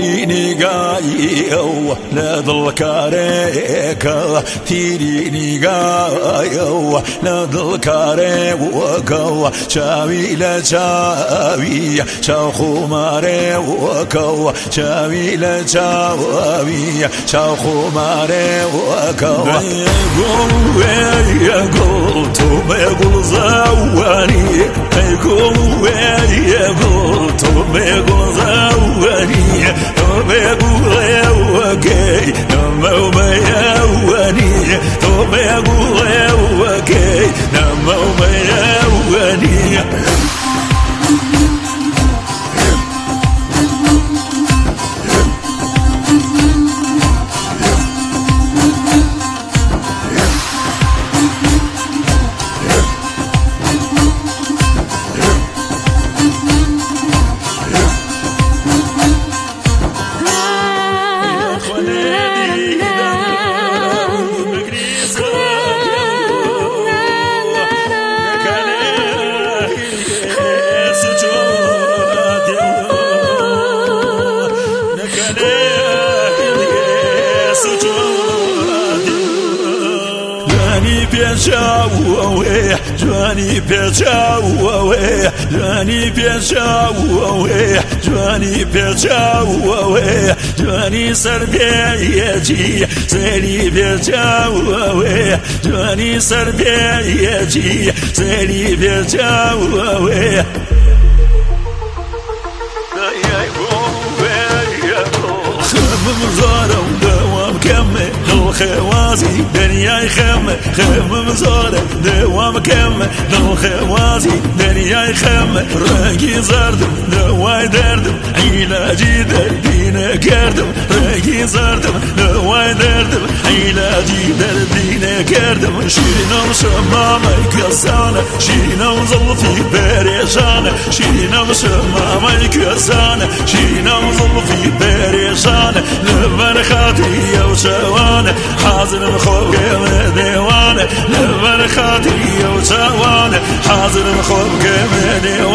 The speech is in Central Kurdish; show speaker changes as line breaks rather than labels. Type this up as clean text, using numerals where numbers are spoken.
تيري نقايو لذل كاريكا تيري نقايو لذل كاريكا شاوي لشاوي شاوخو ماريكا شاوي لشاوي شاوخو ماريكا يقول توم يقول زواني يقول يقول توم يقول زواني توم يقول يوكي نمو ما يواني توم يقول يوكي نمو ما يواني جواني بيجاوي جواني بيجاوي جواني بيجاوي جواني سربيجي سيري بيجاوي جواني سربيجي سيري بيجاوي خمم زارة ودوام كمل الخوازي دنيا يخمم خمم زارة دوام كمل الخوازي دنيا يخمم راقي زردم دواي دردم علاجي دردينا كردم راقي زردم دواي دردم علاجي دردينا كردم شيرنا وشمامة يكسانا شيرنا وظلفي بريشانا شيرنا وشمامة يكسانا شيرنا وظلفي بريشانا لبن خاطري وشوانة حاضر مخوف كم ديوانة لبن خاطري وشوانة حاضر مخوف كم ديوانة